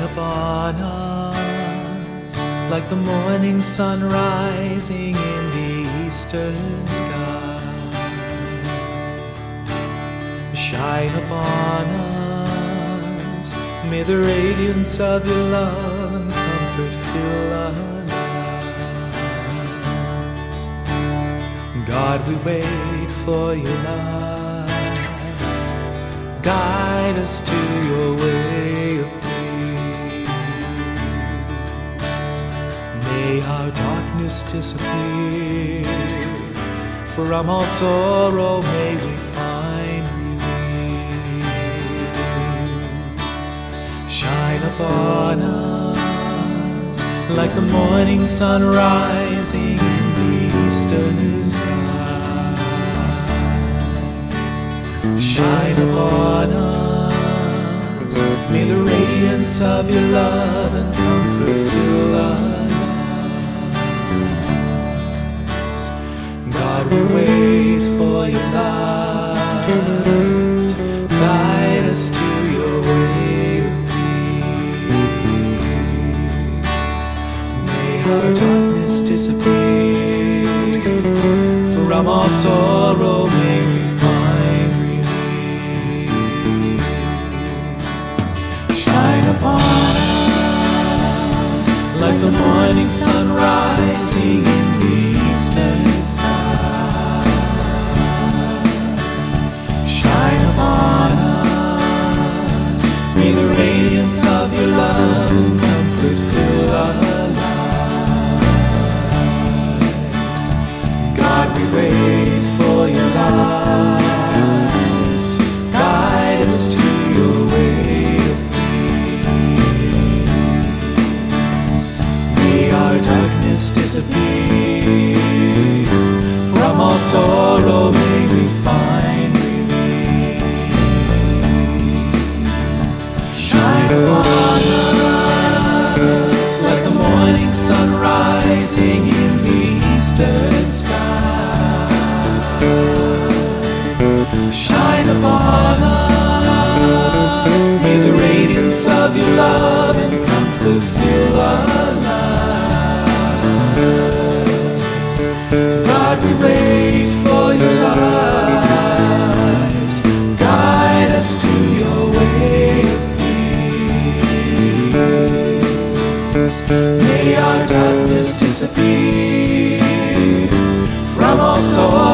upon us like the morning sun rising in the eastern sky. Shine upon us, may the radiance of your love and comfort fill our lives. God, we wait for your light, guide us to your way of peace. May our darkness disappear, from all sorrow may we find release. Shine upon us like the morning sun rising in the eastern sky. Shine upon us, may the radiance of your love and comfort fill our lives. God, we wait for your light, guide us to your way of peace. May our darkness disappear, from all sorrow may we find release. Shine upon us like the morning sun rising in the eastern sky. Shine upon us, may the radiance of your love and comfort fill our lives. God, we wait for your light, guide us to your way of peace. May our darkness disappear, from all sorrow may we find release. Shine upon us like the morning sun rising in the eastern sky. Shine upon us, may the radiance of your love and comfort fill our lives. God, we wait for your light, guide us to your way of peace. May our darkness disappear, from all sorrow